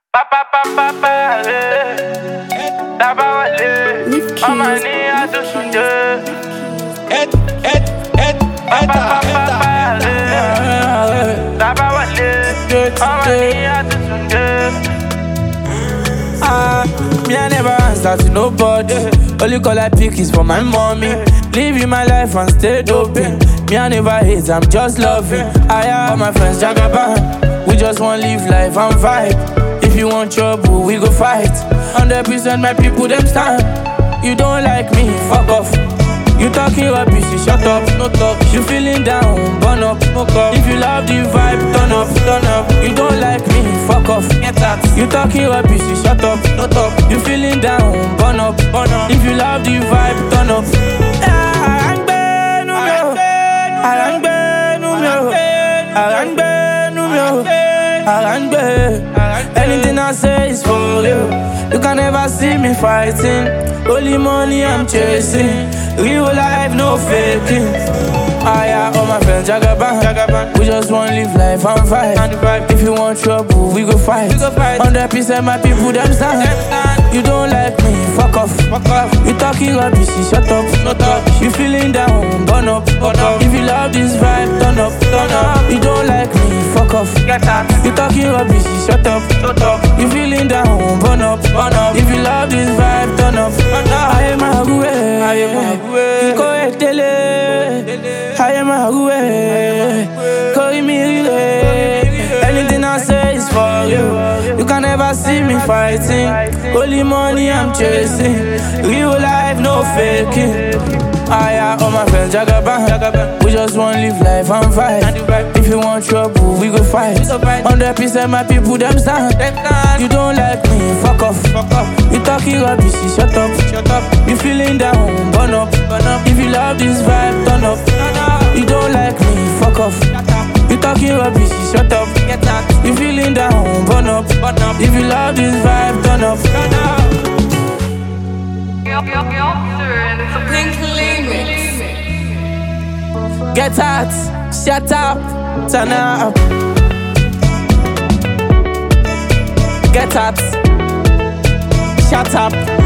Papa, papa, papa, Tabawale, Amani, Adusunde, Tabawale, Amani, Adusunde. Me I never answer to nobody. Only call I pick is for my mommy. Living my life and stay doping. Me I never hate, I'm just loving. All my friends Jagaban. We just want live life and vibe. If you want trouble, we go fight. 100% my people them stand. You don't like me, fuck off. You talking rubbish, you shut up, no talk. You feeling down, burn up, no up. If you love the vibe, turn up, turn up. You don't like me, fuck off, get out. You talking rubbish, you shut up, no talk. You feeling down, burn up, burn up. If you love the vibe, turn up. Anything I say is for you. You can never see me fighting. Only money I'm chasing. Real life, no faking. All my friends Jagaban. We just want live life and vibe. If you want trouble, we go fight. 100% my people them stand. You don't like me, fuck off. You talking rubbish, shut up. You feeling down, burn up. If you love this vibe, turn up. You don't like me, fuck off. You talking rubbish, shut up. You feeling down, burn up. If you love this vibe, turn up. I am a roué, Kiko etele. I am a roué, Koi mirire. Anything I say is for you. You can never see me fighting. Only money I'm chasing. Real life, no faking. All my friends Jagaban. We just want live life and vibe. If you want trouble, we go fight. 100% my people them stand. You don't like me, fuck off. You talking rubbish, shut up. You feeling down, burn up. If you love this vibe, turn up. You don't like me, fuck off. You talking rubbish, shut up. You feeling down, burn up. If you love this vibe, turn up. Get out, shut up, turn up. Get out, shut up.